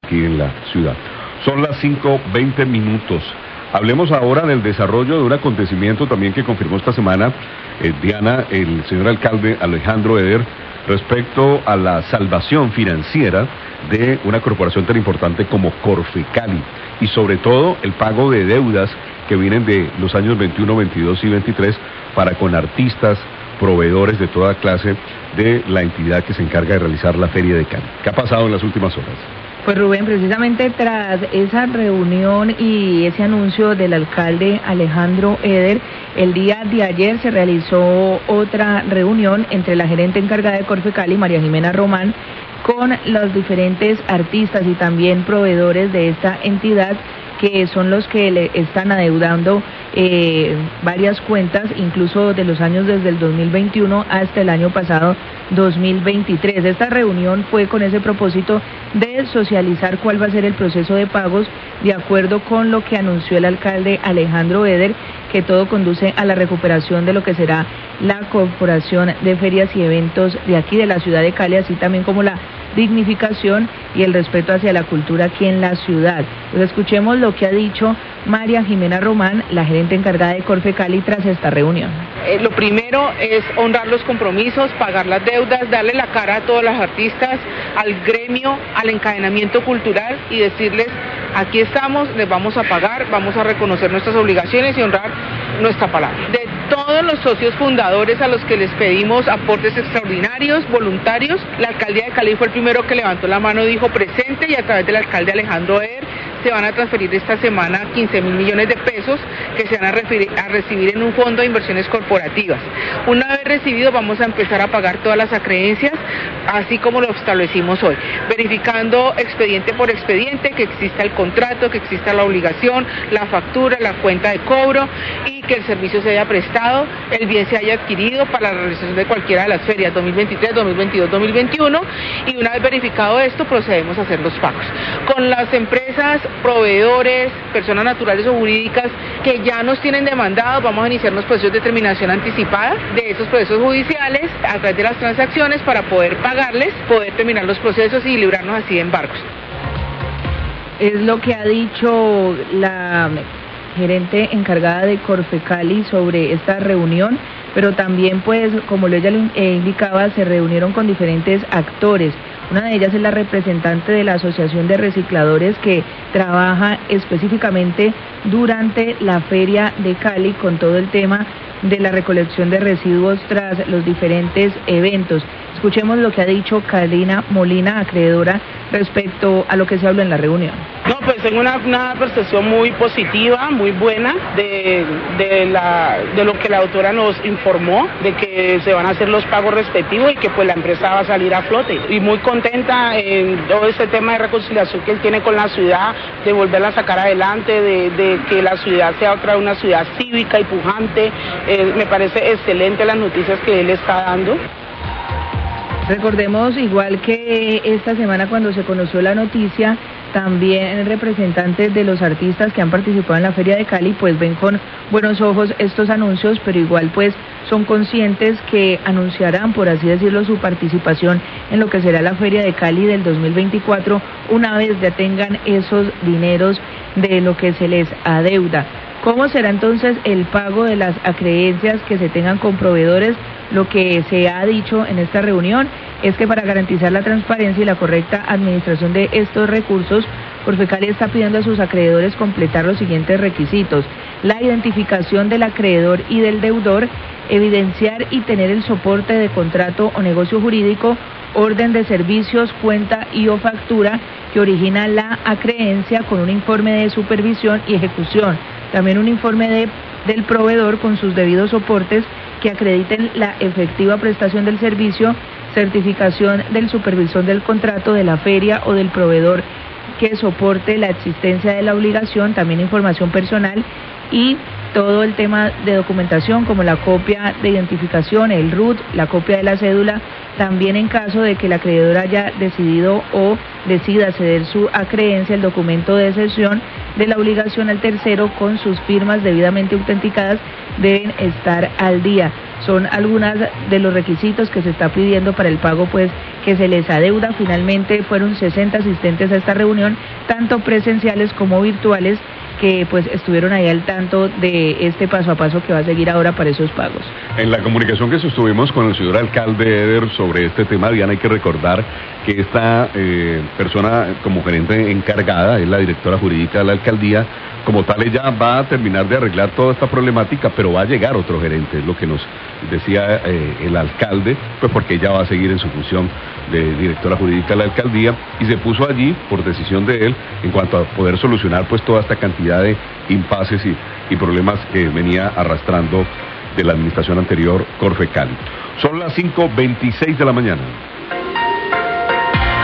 aquí en la ciudad. Son las 5:20. Hablemos ahora del desarrollo de un acontecimiento también que confirmó esta semana, Diana, el señor alcalde Alejandro Eder, respecto a la salvación financiera de una corporación tan importante como Corfecali y sobre todo el pago de deudas que vienen de los años 21, 22 y 23 para con artistas, proveedores de toda clase de la entidad que se encarga de realizar la Feria de Cali. ¿Qué ha pasado en las últimas horas? Pues Rubén, precisamente tras esa reunión y ese anuncio del alcalde Alejandro Eder, el día de ayer se realizó otra reunión entre la gerente encargada de Corfecali, María Jimena Román, con los diferentes artistas y también proveedores de esta entidad, que son los que le están adeudando varias cuentas, incluso de los años desde el 2021 hasta el año pasado 2023. Esta reunión fue con ese propósito de socializar cuál va a ser el proceso de pagos de acuerdo con lo que anunció el alcalde Alejandro Eder, que todo conduce a la recuperación de lo que será la Corporación de Ferias y Eventos de aquí de la ciudad de Cali, así también como la dignificación y el respeto hacia la cultura aquí en la ciudad. Pues escuchemos lo que ha dicho María Jimena Román, la gerente encargada de Corfecali, tras esta reunión. Lo primero es honrar los compromisos, pagar las deudas, darle la cara a todos los artistas, al gremio, al encadenamiento cultural y decirles: aquí estamos, les vamos a pagar, vamos a reconocer nuestras obligaciones y honrar nuestra palabra. De todos los socios fundadores a los que les pedimos aportes extraordinarios, voluntarios, la alcaldía de Cali fue el primero que levantó la mano, dijo presente, y a través del alcalde Alejandro Eder se van a transferir esta semana 15.000 millones de pesos que se van a recibir en un fondo de inversiones corporativas. Una vez recibido, vamos a empezar a pagar todas las acreencias, así como lo establecimos hoy, verificando expediente por expediente que exista el contrato, que exista la obligación, la factura, la cuenta de cobro, y que el servicio se haya prestado, el bien se haya adquirido para la realización de cualquiera de las ferias 2023, 2022, 2021, y una vez verificado esto, procedemos a hacer los pagos. Con las empresas, proveedores, personas naturales o jurídicas que ya nos tienen demandados, vamos a iniciar unos procesos de terminación anticipada de esos procesos judiciales a través de las transacciones para poder pagarles, poder terminar los procesos y librarnos así de embargos. Es lo que ha dicho la gerente encargada de Corfecali sobre esta reunión, pero también, pues, como ella lo indicaba, se reunieron con diferentes actores. Una de ellas es la representante de la Asociación de Recicladores, que trabaja específicamente durante la Feria de Cali con todo el tema de la recolección de residuos tras los diferentes eventos. Escuchemos lo que ha dicho Karina Molina, acreedora, respecto a lo que se habló en la reunión. No, pues tengo una percepción muy positiva, muy buena de lo que la autora nos informó, de que se van a hacer los pagos respectivos y que pues la empresa va a salir a flote. Y muy contenta en todo este tema de reconciliación que él tiene con la ciudad, de volverla a sacar adelante, de que la ciudad sea otra una ciudad cívica y pujante. Me parece excelente las noticias que él está dando. Recordemos, igual que esta semana cuando se conoció la noticia, también representantes de los artistas que han participado en la Feria de Cali pues ven con buenos ojos estos anuncios, pero igual pues son conscientes que anunciarán, por así decirlo, su participación en lo que será la Feria de Cali del 2024 una vez ya tengan esos dineros de lo que se les adeuda. ¿Cómo será entonces el pago de las acreencias que se tengan con proveedores? Lo que se ha dicho en esta reunión es que para garantizar la transparencia y la correcta administración de estos recursos, Corfecali está pidiendo a sus acreedores completar los siguientes requisitos: la identificación del acreedor y del deudor, evidenciar y tener el soporte de contrato o negocio jurídico, orden de servicios, cuenta y o factura que origina la acreencia con un informe de supervisión y ejecución, también un informe del proveedor con sus debidos soportes que acrediten la efectiva prestación del servicio, certificación del supervisor del contrato de la feria o del proveedor que soporte la existencia de la obligación, también información personal y todo el tema de documentación como la copia de identificación, el RUT, la copia de la cédula, también en caso de que el acreedor haya decidido o decida ceder su acreencia, el documento de cesión de la obligación al tercero con sus firmas debidamente autenticadas deben estar al día. son algunas de los requisitos que se está pidiendo para el pago, pues, que se les adeuda. Finalmente fueron 60 asistentes a esta reunión, tanto presenciales como virtuales, que pues estuvieron ahí al tanto de este paso a paso que va a seguir ahora para esos pagos. En la comunicación que sostuvimos con el señor alcalde Eder sobre este tema, Diana, hay que recordar que esta persona como gerente encargada es la directora jurídica de la alcaldía. Como tal, ella va a terminar de arreglar toda esta problemática, pero va a llegar otro gerente, es lo que nos decía el alcalde, pues porque ella va a seguir en su función de directora jurídica de la alcaldía, y se puso allí por decisión de él en cuanto a poder solucionar pues toda esta cantidad de impases y problemas que venía arrastrando de la administración anterior Corfecali. Son las 5:26 de la mañana.